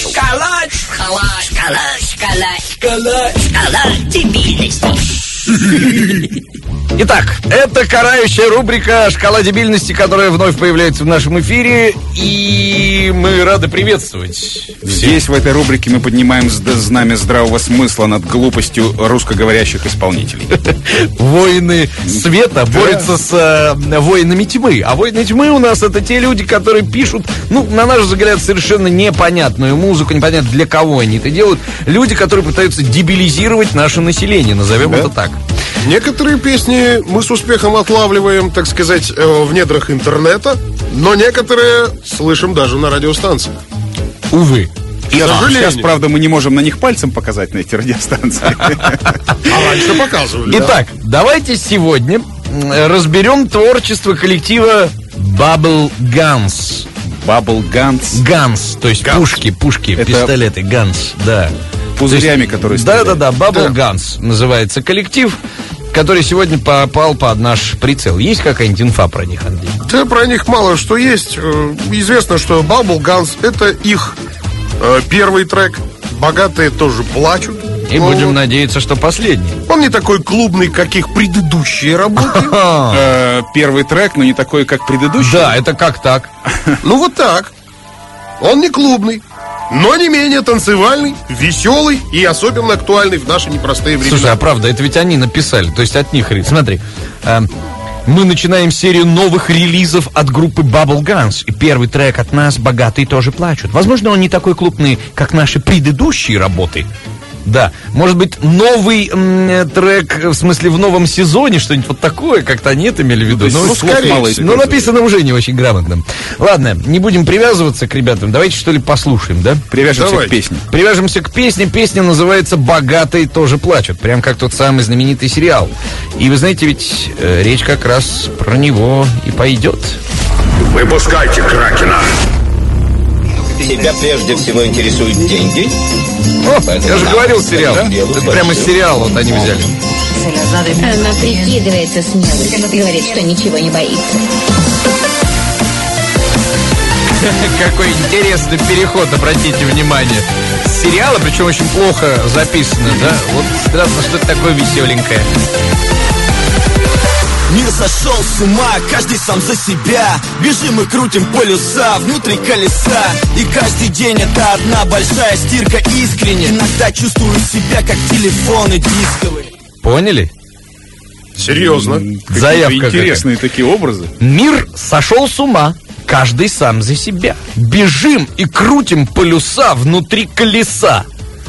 Шкала дебильности. Итак, это карающая рубрика «Шкала дебильности», которая вновь появляется в нашем эфире. И мы рады приветствовать. Здесь, в этой рубрике, мы поднимаем знамя здравого смысла над глупостью русскоговорящих исполнителей. Воины света борются с воинами тьмы. А воины тьмы у нас это те люди, которые пишут, на наш взгляд, совершенно непонятную музыку, непонятно для кого они это делают. Люди, которые пытаются дебилизировать наше население, назовем это так. Некоторые песни мы с успехом отлавливаем, так сказать, в недрах интернета, но некоторые слышим даже на радиостанциях. Увы. Сейчас, правда, мы не можем на них пальцем показать, на эти радиостанции. А раньше показывали. Итак, давайте сегодня разберем творчество коллектива Bubble Guns. Bubble Guns. Guns, то есть пушки, это пистолеты, Guns, да. Пузырями, которые стреляют. Да, Bubble Guns называется коллектив, который сегодня попал под наш прицел. Есть какая-нибудь инфа про них, Андрей? Да, про них мало что есть. Известно, что Bubble Guns — это их первый трек. «Богатые тоже плачут». И будем надеяться, что последний. Он не такой клубный, как их предыдущие работы. Первый трек, но не такой, как предыдущий. Да, это как так? Вот так. Он не клубный, но не менее танцевальный, веселый и особенно актуальный в наши непростые времена. Слушай, а правда, это ведь они написали, то есть от них. Смотри, мы начинаем серию новых релизов от группы Bubble Guns. И первый трек от нас «Богатые тоже плачут». Возможно, он не такой клубный, как наши предыдущие работы. Да, может быть, новый трек, в смысле, в новом сезоне, что-нибудь вот такое, как-то они это имели в виду. Но написано уже не очень грамотно. Ладно, не будем привязываться к ребятам, давайте, что ли, послушаем, да? Привяжемся к песне. Привяжемся к песне. Песня называется «Богатые тоже плачут». Прям как тот самый знаменитый сериал. И вы знаете, ведь речь как раз про него и пойдет. Выпускайте Кракена. Тебя прежде всего интересуют деньги? Я же говорил, сериал. Это прямо из сериала вот они взяли. Она прикидывается смелой. Говорит, что ничего не боится. Какой интересный переход, обратите внимание. С сериала, причем очень плохо записано, да? Вот странно, что это такое веселенькое. Мир сошел с ума, каждый сам за себя. Бежим и крутим полюса внутри колеса. И каждый день это одна большая стирка искренне. Иногда чувствую себя как телефоны дисковые. Поняли? Серьезно? Заявка интересные такие образы. Мир сошел с ума, каждый сам за себя. Бежим и крутим полюса внутри колеса.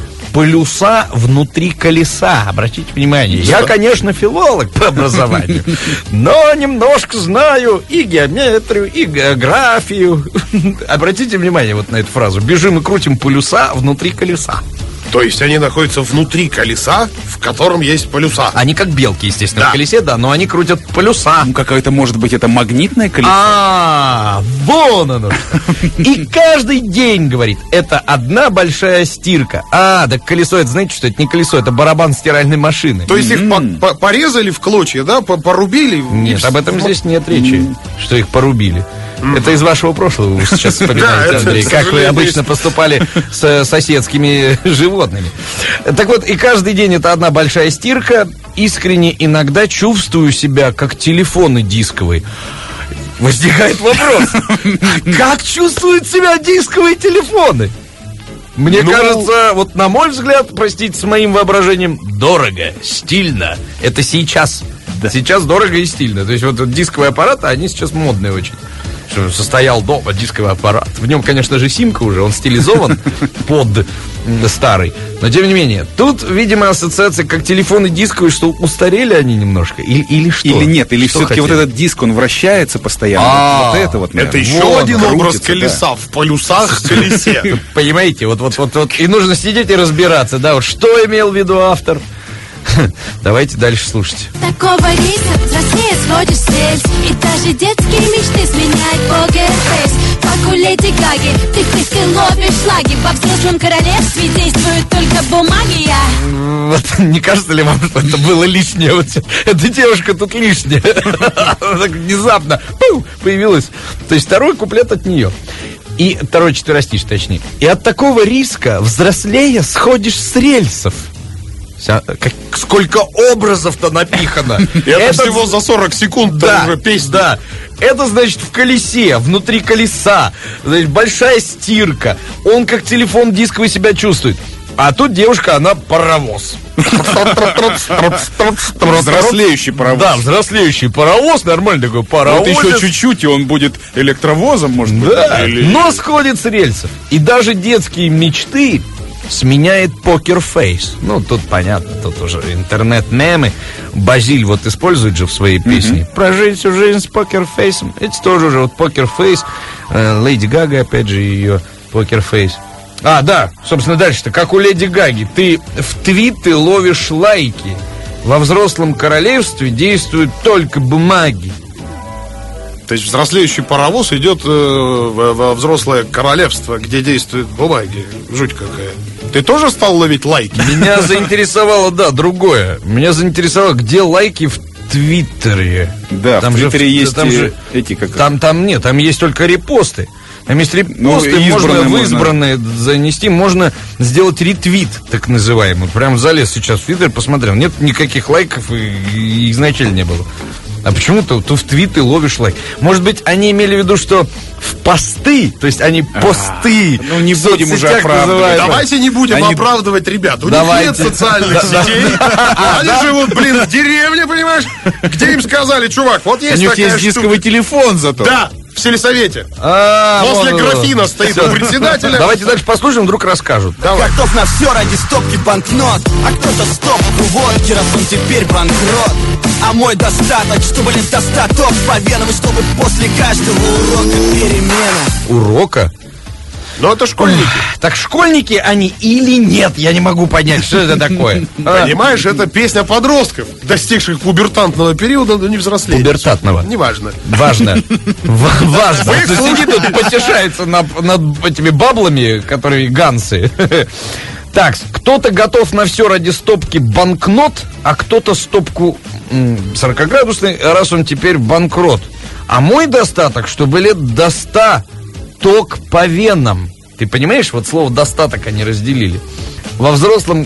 Полюса внутри колеса. Обратите внимание, я, конечно, филолог по образованию, но немножко знаю и геометрию, и географию. Обратите внимание вот на эту фразу. Бежим и крутим полюса внутри колеса. То есть они находятся внутри колеса, в котором есть полюса. Они как белки, естественно, в колесе, да, но они крутят полюса. Какое-то, может быть, это магнитное колесо? Вон оно. И каждый день, говорит, это одна большая стирка. Да колесо, это знаете, что это не колесо, это барабан стиральной машины. То есть их порезали в клочья, да, порубили? Нет, об этом здесь нет речи, что их порубили. Это из вашего прошлого вы сейчас вспоминаете, Андрей, как вы обычно поступали с соседскими животными. Так вот, и каждый день это одна большая стирка. Искренне иногда чувствую себя как телефоны дисковые. Возникает вопрос, как чувствуют себя дисковые телефоны? Мне кажется, вот на мой взгляд, простите, с моим воображением, дорого, стильно. Это сейчас. Сейчас дорого и стильно. То есть вот дисковые аппараты, они сейчас модные очень. Состоял дома дисковый аппарат. В нем, конечно же, симка уже, он стилизован под старый. Но, тем не менее, тут, видимо, ассоциация как телефоны дисковые, что устарели они немножко. Или что? Или нет, или все-таки вот этот диск, он вращается постоянно. Вот это вот, это еще один образ колеса в полюсах в колесе. Понимаете, вот. И нужно сидеть и разбираться, да, вот что имел в виду автор. Давайте дальше слушать. Такого рейса взрослее сходишь с рельс. И даже детские мечты сменяет покерфейс. Как у Леди Гаги, ты ловишь шлаги. Во взрослом королевстве действует только бумаги. Вот, не кажется ли вам, что это было лишнее? Вот, эта девушка тут лишняя. Так внезапно появилась. То есть второй куплет от нее. И второй четверостишь, точнее. И от такого риска, взрослея, сходишь с рельсов. Сколько образов-то напихано. Это всего за 40 секунд уже песня. Да. Это, значит, в колесе, внутри колеса. Значит, большая стирка. Он как телефон дисковый себя чувствует. А тут девушка, она паровоз. Взрослеющий паровоз. Да, взрослеющий паровоз, нормальный такой паровоз. Вот еще чуть-чуть, и он будет электровозом, может быть. Да, но сходит с рельсов. И даже детские мечты сменяет покерфейс. Ну, тут понятно, тут уже интернет-мемы. Базиль вот использует же в своей песне. Прожить всю жизнь с покерфейсом. Это тоже уже вот покерфейс. Леди Гага, опять же, ее покерфейс. А, да, собственно, дальше-то, как у Леди Гаги. Ты в твиты ловишь лайки. Во взрослом королевстве действуют только бумаги. То есть взрослеющий паровоз идет во взрослое королевство, где действуют бумаги. Жуть какая. Ты тоже стал ловить лайки? Меня заинтересовало, да, другое. Меня заинтересовало, где лайки в Твиттере. Да, там в Твиттере есть там же, эти как... Там нет, там есть только репосты. Там есть репосты, можно в избранные занести, можно сделать ретвит, так называемый. Прям залез сейчас в Твиттер, посмотрел. Нет никаких лайков и изначально не было. А почему-то ты в твиты ловишь лайк. Может быть, они имели в виду, что в посты, то есть они посты. Ну, не будем уже оправдывать. Давайте не будем оправдывать ребят. У них нет социальных сетей. Они живут, в деревне, понимаешь? Где им сказали, чувак, вот есть такая штука. У них есть дисковый телефон зато. Да, в сельсовете. Возле графина стоит у председателя. Давайте дальше послушаем, вдруг расскажут. Готов на все ради стопки банкнот. А кто-то стопку водки, раз он теперь банкрот. А мой достаток, чтобы лишь достать топ по венам, и чтобы после каждого урока перемена. Урока? Ну, это школьники. Так школьники они или нет? Я не могу понять, что это такое. Понимаешь, это песня подростков, достигших пубертантного периода, но не взрослеют. Пубертатного. Неважно. Важно. Важно. Сидит тут, потешается над этими баблами, которые гансы. Так, кто-то готов на все ради стопки банкнот, а кто-то стопку 40-градусный, раз он теперь банкрот. А мой достаток, чтобы лет до 100 ток по венам. Ты понимаешь, вот слово достаток они разделили. Во взрослом...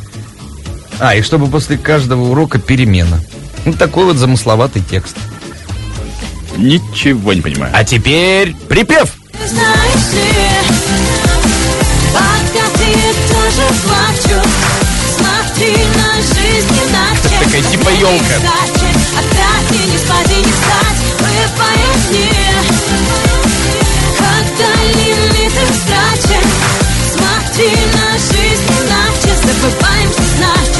и чтобы после каждого урока перемена. Ну, такой вот замысловатый текст. Ничего не понимаю. А теперь припев. Знаешь ли, пока ты тоже плачу, смотри на жизнь иначе. Такая типа елка. Опять и не спать, и не встать, поясни. Когда лимиты страчен, смотри на жизнь иначе. Забываем, что значит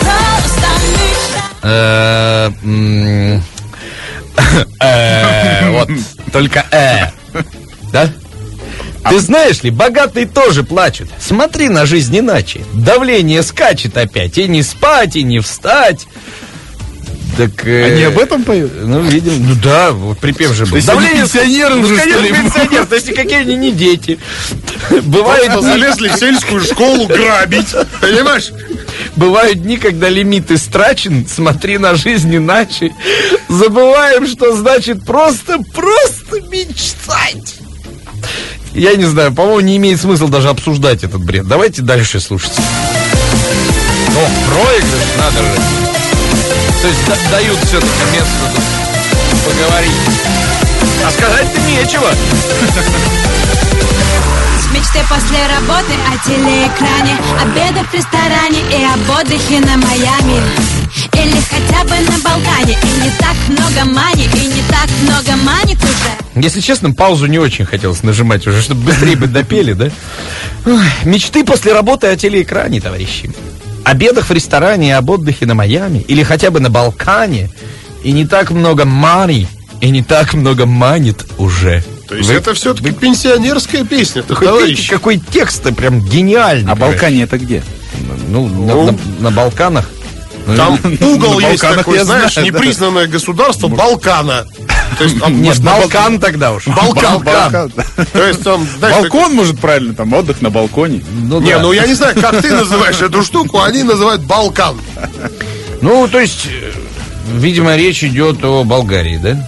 просто мечта. Вот, только да? Ты знаешь ли, богатые тоже плачут. Смотри на жизнь иначе. Давление скачет опять. И не спать, и не встать. Так, они об этом поют? Ну, видимо, ну да, вот припев же был. То есть давление пенсионеры уже, конечно, что ли? пенсионер, то есть никакие они не дети. Бывают дни... Залезли в сельскую школу грабить, понимаешь? Бывают дни, когда лимит истрачен, смотри на жизнь иначе. Забываем, что значит просто мечтать. Я не знаю, по-моему, не имеет смысла даже обсуждать этот бред. Давайте дальше слушать. О, проигрыш, надо же. То есть дают все-таки место поговорить. А сказать-то нечего. Мечты после работы о телеэкране, обедах в ресторане и об отдыхе на Майами. Или хотя бы на Балкане. И не так много мани, и не так много манит уже. Если честно, паузу не очень хотелось нажимать уже, чтобы быстрее бы допели, да? Ой, мечты после работы о телеэкране, товарищи. Обедах в ресторане и об отдыхе на Майами. Или хотя бы на Балкане. И не так много мани, и не так много манит уже. То есть это все-таки пенсионерская песня, товарищ. Какой текст-то прям гениальный. А Балкане это где? Ну, на Балканах. Там угол есть такой, знаешь, непризнанное государство Балкана. То есть, нет, Балкан тогда уж. Балкан. То есть там... Балкон, может, правильно, там отдых на балконе. Ну я не знаю, как ты называешь эту штуку, они называют Балкан. Ну, то есть, видимо, речь идет о Болгарии, да?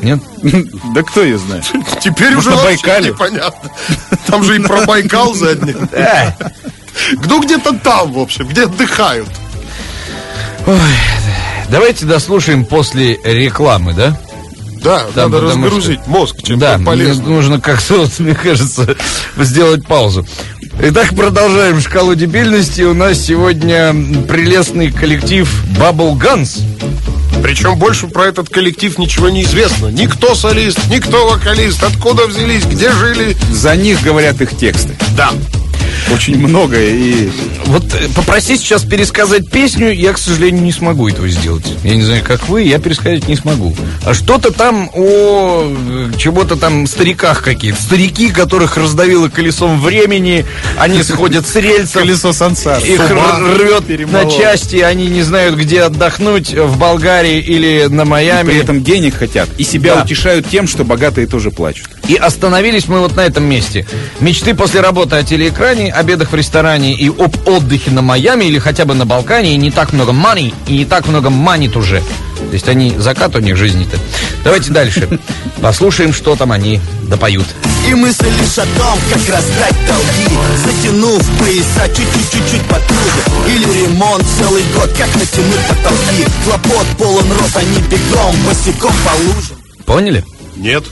Нет? Да кто ее знает? Теперь уже на вообще Байкале. непонятно. Там же и про Байкал задний. Ну, где-то там, в общем, где отдыхают. Ой, давайте дослушаем после рекламы, да? Да, Да, надо потому разгрузить мозг чем-то Да, мне полезным. нужно как-то, вот, мне кажется, сделать паузу. Итак, продолжаем шкалу дебильности. У нас сегодня прелестный коллектив Bubble Guns. Причем больше про этот коллектив ничего не известно. Никто солист, никто вокалист, откуда взялись, где жили. За них говорят их тексты. Да. Очень много и... Вот попроси сейчас пересказать песню, я, к сожалению, не смогу этого сделать. Я не знаю, как вы, я пересказать не смогу. А что-то там о чего-то там стариках какие-то. Старики, которых раздавило колесом времени, они сходят с рельсов. Колесо сансары. Их рвет на части, они не знают, где отдохнуть, в Болгарии или на Майами. При этом денег хотят. И себя Да. утешают тем, что богатые тоже плачут. И остановились мы вот на этом месте. Мечты после работы о телеэкране, обедах в ресторане и об отдыхе на Майами или хотя бы на Балкане, и не так много money, и не так много манит уже. То есть они, закат у них жизни-то. Давайте дальше. Послушаем, что там они допоют. И мысль лишь о том, как раздать долги, затянув пояса чуть-чуть потуже. Или ремонт целый год, как натянуть потолки. Хлопот полон рот, они бегом, босиком по лужам. Поняли? Нет.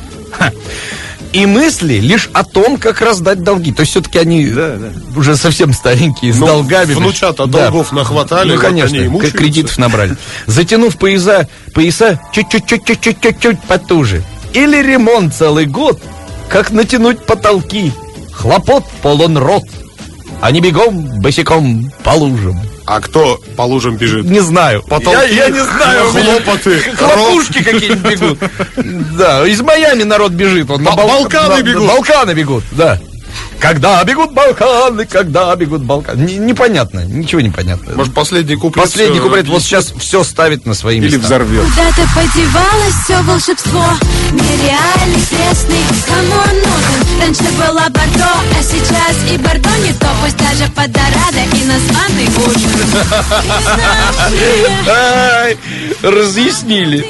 И мысли лишь о том, как раздать долги. То есть все-таки они уже совсем старенькие, с Ну, долгами. внучата Да. долгов нахватали, Ну, вот конечно, они и мучаются. кредитов набрали. Затянув пояса чуть-чуть потуже. Или ремонт целый год, как натянуть потолки. Хлопот полон рот. Они бегом, босиком по лужам. А кто по лужам бежит? Не знаю. Потолки, я не знаю. у меня хлопоты, Хлопушки какие-нибудь бегут. Да, из Майами народ бежит. Он на Балканы бегут. Балканы бегут, да. Когда бегут Балканы, когда бегут Балканы. Непонятно, ничего не понятно. Может, последний куплет? Последний всё куплет вот объяснит? сейчас все ставит на свои Или места. взорвет. Куда-то подевалось все волшебство, нереальный, пресный, кому он нужен? Раньше была Бордо, а сейчас и Бордо не то. Пусть даже подорада и названный ужин. Ай, разъяснили.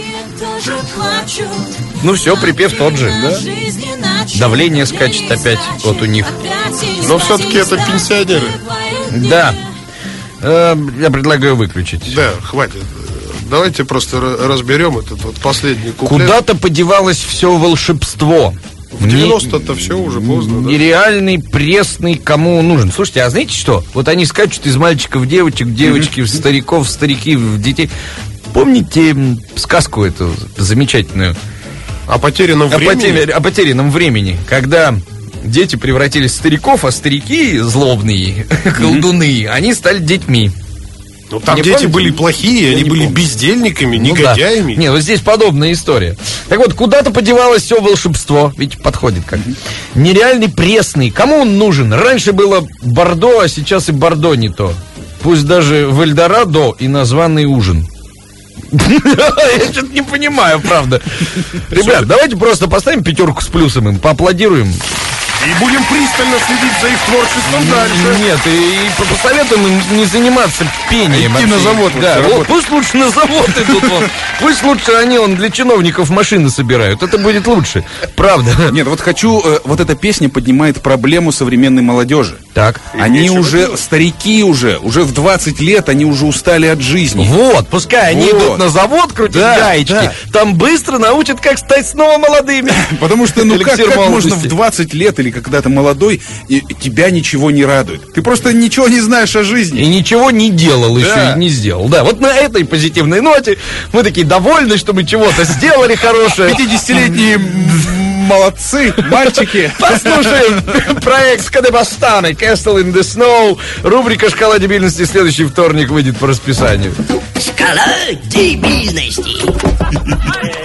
Ну все, припев тот же, да? Давление скачет опять вот у них. Но все-таки это пенсионеры. Да. Я предлагаю выключить. Да, хватит. Давайте просто разберем этот вот последний куплет. Куда-то подевалось все волшебство. В 90-то все уже поздно, да? Нереальный, пресный, кому он нужен. Слушайте, а знаете что? Вот они скачут из мальчиков в девочек, девочки в стариков, старики в детей. Помните сказку эту замечательную? О потерянном времени? О потерянном времени, когда дети превратились в стариков, а старики злобные, колдуны, они стали детьми. Ну, там Не дети помните? были плохие, Я они не были помню. бездельниками, Ну да. негодяями. Не, вот здесь подобная история. Так вот, куда-то подевалось все волшебство. Ведь подходит как. Нереальный пресный. Кому он нужен? Раньше было Бордо, а сейчас и Бордо не то. Пусть даже в Эльдорадо и названный ужин. Я что-то не понимаю, правда. Ребят, давайте просто поставим 5 с плюсом им, поаплодируем. И будем пристально следить за их творчеством дальше. Нет, и посоветуем им не заниматься пением. Идти на вообще. завод Да, лучше вот работать. пусть лучше на завод идут. Вот. Пусть лучше они для чиновников машины собирают. Это будет лучше. Правда. Нет, вот хочу, вот эта песня поднимает проблему современной молодежи. Так. Они нечего уже, делать. старики уже в 20 лет, они уже устали от жизни. Вот, пускай они Вот. идут на завод крутить Да, гаечки. да. Там быстро научат, как стать снова молодыми. Потому что, ну как Эликсир можно молодости. в 20 лет или когда ты молодой, и тебя ничего не радует? Ты просто ничего не знаешь о И жизни. ничего не делал еще, Да. и не сделал. Да, вот на этой позитивной ноте мы такие довольны, что мы чего-то сделали хорошее. 50-летние молодцы, мальчики. Послушаем проект Скадебастаны, Castle in the Snow. Рубрика «Шкала дебильности» следующий вторник выйдет по расписанию. Шкала дебильности.